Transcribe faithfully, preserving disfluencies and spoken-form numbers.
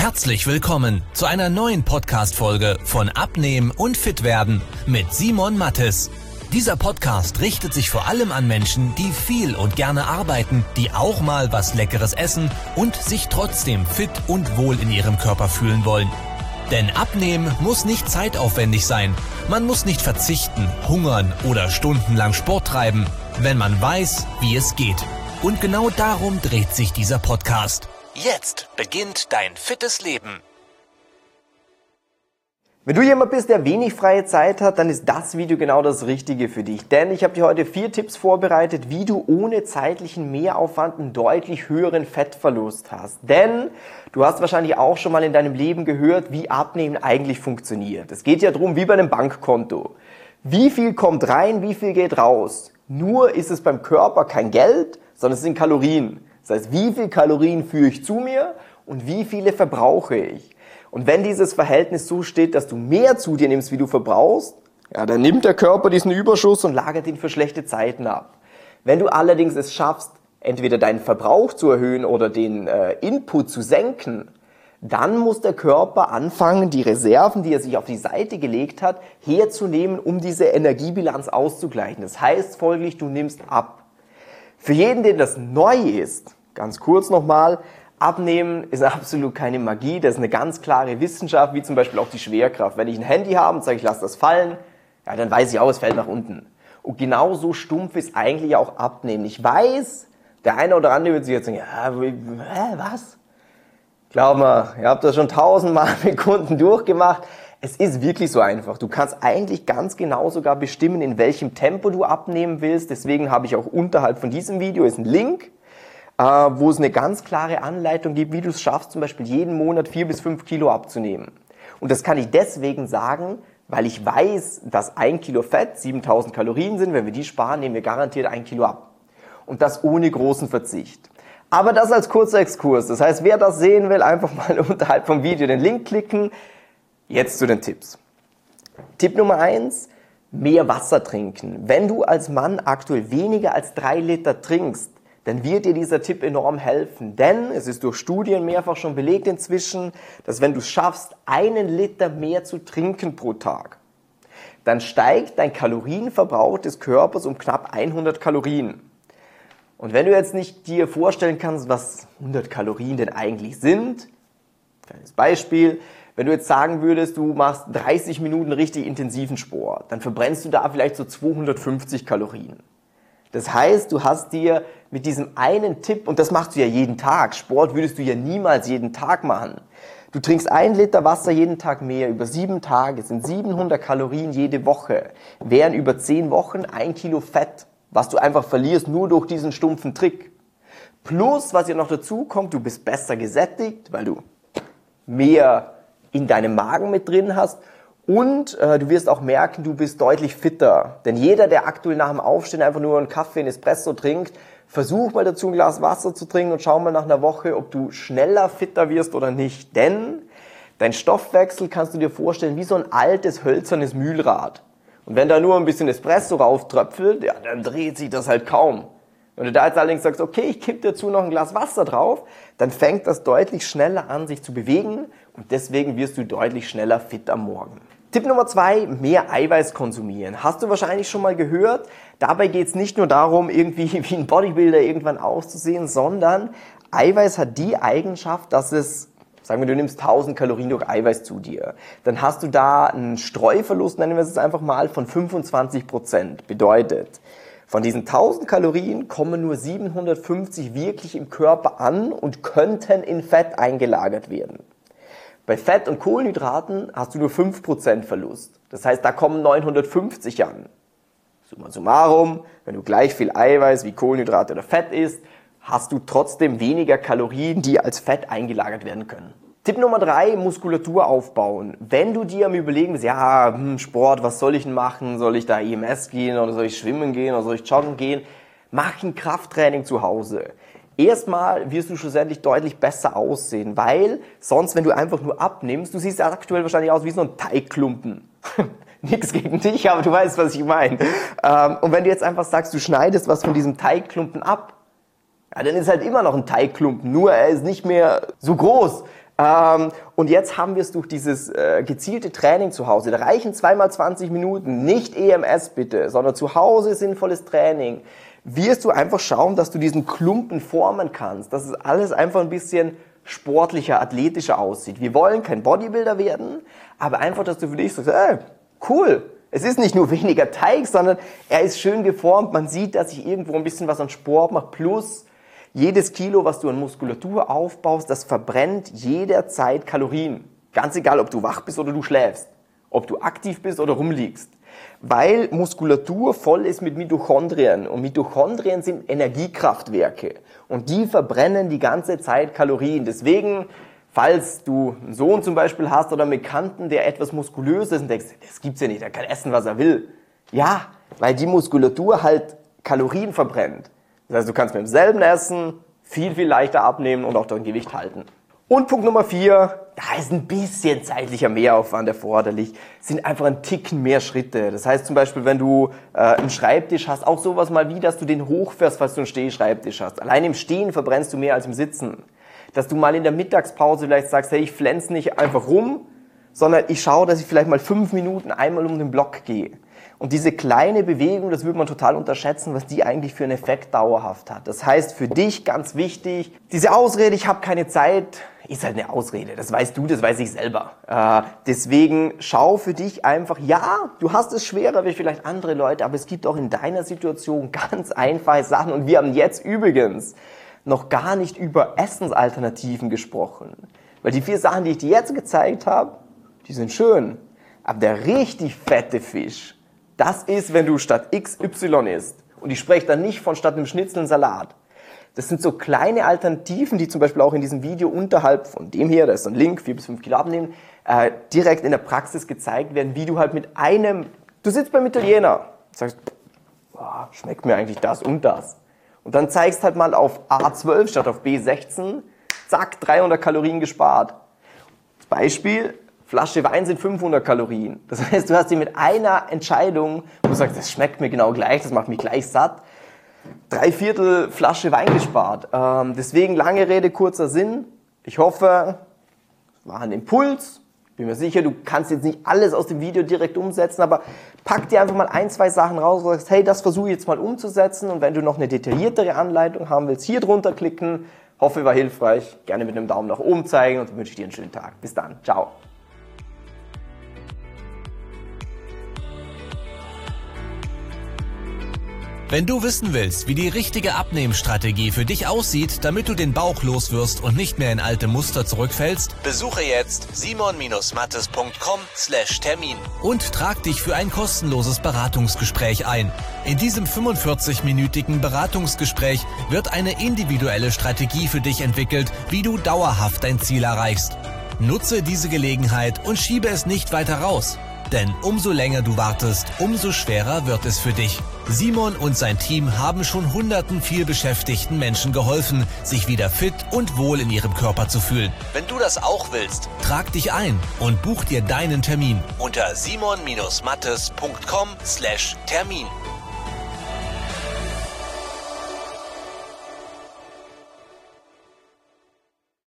Herzlich willkommen zu einer neuen Podcast-Folge von Abnehmen und Fitwerden mit Simon Mattes. Dieser Podcast richtet sich vor allem an Menschen, die viel und gerne arbeiten, die auch mal was Leckeres essen und sich trotzdem fit und wohl in ihrem Körper fühlen wollen. Denn Abnehmen muss nicht zeitaufwendig sein. Man muss nicht verzichten, hungern oder stundenlang Sport treiben, wenn man weiß, wie es geht. Und genau darum dreht sich dieser Podcast. Jetzt beginnt dein fittes Leben. Wenn du jemand bist, der wenig freie Zeit hat, dann ist das Video genau das Richtige für dich. Denn ich habe dir heute vier Tipps vorbereitet, wie du ohne zeitlichen Mehraufwand einen deutlich höheren Fettverlust hast. Denn du hast wahrscheinlich auch schon mal in deinem Leben gehört, wie Abnehmen eigentlich funktioniert. Es geht ja darum, wie bei einem Bankkonto. Wie viel kommt rein, wie viel geht raus? Nur ist es beim Körper kein Geld, sondern es sind Kalorien. Das heißt, wie viel Kalorien führe ich zu mir und wie viele verbrauche ich? Und wenn dieses Verhältnis so steht, dass du mehr zu dir nimmst, wie du verbrauchst, ja, dann nimmt der Körper diesen Überschuss und lagert ihn für schlechte Zeiten ab. Wenn du allerdings es schaffst, entweder deinen Verbrauch zu erhöhen oder den äh, Input zu senken, dann muss der Körper anfangen, die Reserven, die er sich auf die Seite gelegt hat, herzunehmen, um diese Energiebilanz auszugleichen. Das heißt folglich, du nimmst ab. Für jeden, dem das neu ist, ganz kurz nochmal, Abnehmen ist absolut keine Magie, das ist eine ganz klare Wissenschaft, wie zum Beispiel auch die Schwerkraft. Wenn ich ein Handy habe und sage, ich lasse das fallen, ja, dann weiß ich auch, es fällt nach unten. Und genauso stumpf ist eigentlich auch Abnehmen. Ich weiß, der eine oder andere wird sich jetzt sagen, ja, hä, was? Glaub mal, ihr habt das schon tausendmal mit Kunden durchgemacht. Es ist wirklich so einfach. Du kannst eigentlich ganz genau sogar bestimmen, in welchem Tempo du abnehmen willst. Deswegen habe ich auch unterhalb von diesem Video ist ein Link, äh, wo es eine ganz klare Anleitung gibt, wie du es schaffst, zum Beispiel jeden Monat vier bis fünf Kilo abzunehmen. Und das kann ich deswegen sagen, weil ich weiß, dass ein Kilo Fett siebentausend Kalorien sind. Wenn wir die sparen, nehmen wir garantiert ein Kilo ab. Und das ohne großen Verzicht. Aber das als kurzer Exkurs. Das heißt, wer das sehen will, einfach mal unterhalb vom Video den Link klicken. Jetzt zu den Tipps. Tipp Nummer eins, mehr Wasser trinken. Wenn du als Mann aktuell weniger als drei Liter trinkst, dann wird dir dieser Tipp enorm helfen. Denn es ist durch Studien mehrfach schon belegt inzwischen, dass wenn du es schaffst, einen Liter mehr zu trinken pro Tag, dann steigt dein Kalorienverbrauch des Körpers um knapp hundert Kalorien. Und wenn du jetzt nicht dir vorstellen kannst, was hundert Kalorien denn eigentlich sind, kleines Beispiel, wenn du jetzt sagen würdest, du machst dreißig Minuten richtig intensiven Sport, dann verbrennst du da vielleicht so zweihundertfünfzig Kalorien. Das heißt, du hast dir mit diesem einen Tipp, und das machst du ja jeden Tag, Sport würdest du ja niemals jeden Tag machen. Du trinkst ein Liter Wasser jeden Tag mehr, über sieben Tage sind siebenhundert Kalorien jede Woche, wären über zehn Wochen ein Kilo Fett, was du einfach verlierst nur durch diesen stumpfen Trick. Plus, was ja noch dazu kommt, du bist besser gesättigt, weil du mehr in deinem Magen mit drin hast und äh, du wirst auch merken, du bist deutlich fitter. Denn jeder, der aktuell nach dem Aufstehen einfach nur einen Kaffee, einen Espresso trinkt, versuch mal dazu ein Glas Wasser zu trinken und schau mal nach einer Woche, ob du schneller fitter wirst oder nicht. Denn dein Stoffwechsel kannst du dir vorstellen wie so ein altes, hölzernes Mühlrad. Und wenn da nur ein bisschen Espresso rauftröpfelt, ja, dann dreht sich das halt kaum. Wenn du da jetzt allerdings sagst, okay, ich kipp dazu noch ein Glas Wasser drauf, dann fängt das deutlich schneller an, sich zu bewegen und deswegen wirst du deutlich schneller fit am Morgen. Tipp Nummer zwei, mehr Eiweiß konsumieren. Hast du wahrscheinlich schon mal gehört. Dabei geht es nicht nur darum, irgendwie wie ein Bodybuilder irgendwann auszusehen, sondern Eiweiß hat die Eigenschaft, dass es, sagen wir, du nimmst tausend Kalorien durch Eiweiß zu dir. Dann hast du da einen Streuverlust, nennen wir es jetzt einfach mal, von fünfundzwanzig Prozent. Bedeutet, von diesen tausend Kalorien kommen nur siebenhundertfünfzig wirklich im Körper an und könnten in Fett eingelagert werden. Bei Fett und Kohlenhydraten hast du nur fünf Prozent Verlust. Das heißt, da kommen neunhundertfünfzig an. Summa summarum, wenn du gleich viel Eiweiß wie Kohlenhydrate oder Fett isst, hast du trotzdem weniger Kalorien, die als Fett eingelagert werden können. Tipp Nummer drei, Muskulatur aufbauen. Wenn du dir am Überlegen bist, ja, hm, Sport, was soll ich denn machen? Soll ich da E M S gehen oder soll ich schwimmen gehen oder soll ich joggen gehen? Mach ein Krafttraining zu Hause. Erstmal wirst du schlussendlich deutlich besser aussehen, weil sonst, wenn du einfach nur abnimmst, du siehst aktuell wahrscheinlich aus wie so ein Teigklumpen. Nichts gegen dich, aber du weißt, was ich meine. Und wenn du jetzt einfach sagst, du schneidest was von diesem Teigklumpen ab, ja, dann ist halt immer noch ein Teigklumpen, nur er ist nicht mehr so groß. Ähm, und jetzt haben wir es durch dieses äh, gezielte Training zu Hause. Da reichen zweimal zwanzig Minuten, nicht E M S bitte, sondern zu Hause sinnvolles Training. Wirst du einfach schauen, dass du diesen Klumpen formen kannst, dass es alles einfach ein bisschen sportlicher, athletischer aussieht. Wir wollen kein Bodybuilder werden, aber einfach, dass du für dich sagst, ey, cool, es ist nicht nur weniger Teig, sondern er ist schön geformt. Man sieht, dass ich irgendwo ein bisschen was an Sport mache. Plus, jedes Kilo, was du an Muskulatur aufbaust, das verbrennt jederzeit Kalorien. Ganz egal, ob du wach bist oder du schläfst, ob du aktiv bist oder rumliegst. Weil Muskulatur voll ist mit Mitochondrien und Mitochondrien sind Energiekraftwerke und die verbrennen die ganze Zeit Kalorien. Deswegen, falls du einen Sohn zum Beispiel hast oder einen Bekannten, der etwas muskulös ist und denkst, das gibt's ja nicht, er kann essen, was er will. Ja, weil die Muskulatur halt Kalorien verbrennt. Das heißt, du kannst mit demselben Essen viel, viel leichter abnehmen und auch dein Gewicht halten. Und Punkt Nummer vier, da ist ein bisschen zeitlicher Mehraufwand erforderlich, sind einfach ein Ticken mehr Schritte. Das heißt zum Beispiel, wenn du äh, einen Schreibtisch hast, auch sowas mal wie, dass du den hochfährst, falls du einen Stehschreibtisch hast. Allein im Stehen verbrennst du mehr als im Sitzen. Dass du mal in der Mittagspause vielleicht sagst, hey, ich flänze nicht einfach rum, sondern ich schaue, dass ich vielleicht mal fünf Minuten einmal um den Block gehe. Und diese kleine Bewegung, das würde man total unterschätzen, was die eigentlich für einen Effekt dauerhaft hat. Das heißt, für dich ganz wichtig, diese Ausrede, ich habe keine Zeit, ist halt eine Ausrede. Das weißt du, das weiß ich selber. Äh, deswegen schau für dich einfach, ja, du hast es schwerer wie vielleicht andere Leute, aber es gibt auch in deiner Situation ganz einfache Sachen. Und wir haben jetzt übrigens noch gar nicht über Essensalternativen gesprochen. Weil die vier Sachen, die ich dir jetzt gezeigt habe, die sind schön. Aber der richtig fette Fisch, das ist, wenn du statt X Y isst. Und ich spreche dann nicht von statt einem Schnitzel einen Salat. Das sind so kleine Alternativen, die zum Beispiel auch in diesem Video unterhalb von dem hier, da ist ein Link, vier bis fünf Kilo abnehmen, äh, direkt in der Praxis gezeigt werden, wie du halt mit einem, du sitzt beim Italiener, sagst, boah, schmeckt mir eigentlich das und das. Und dann zeigst halt mal auf A zwölf statt auf B sechzehn, zack, dreihundert Kalorien gespart. Als Beispiel, Flasche Wein sind fünfhundert Kalorien. Das heißt, du hast dir mit einer Entscheidung, wo du sagst, das schmeckt mir genau gleich, das macht mich gleich satt, drei Viertel Flasche Wein gespart. Ähm, deswegen lange Rede, kurzer Sinn. Ich hoffe, es war ein Impuls. Bin mir sicher, du kannst jetzt nicht alles aus dem Video direkt umsetzen, aber pack dir einfach mal ein, zwei Sachen raus und sagst, hey, das versuche ich jetzt mal umzusetzen. Und wenn du noch eine detailliertere Anleitung haben willst, hier drunter klicken. Hoffe, war hilfreich. Gerne mit einem Daumen nach oben zeigen und dann wünsche ich dir einen schönen Tag. Bis dann. Ciao. Wenn du wissen willst, wie die richtige Abnehmstrategie für dich aussieht, damit du den Bauch loswirst und nicht mehr in alte Muster zurückfällst, besuche jetzt simon mattes punkt com slash Termin und trag dich für ein kostenloses Beratungsgespräch ein. In diesem fünfundvierzig-minütigen Beratungsgespräch wird eine individuelle Strategie für dich entwickelt, wie du dauerhaft dein Ziel erreichst. Nutze diese Gelegenheit und schiebe es nicht weiter raus. Denn umso länger du wartest, umso schwerer wird es für dich. Simon und sein Team haben schon hunderten vielbeschäftigten Menschen geholfen, sich wieder fit und wohl in ihrem Körper zu fühlen. Wenn du das auch willst, trag dich ein und buch dir deinen Termin unter simon mattes punkt com slash Termin.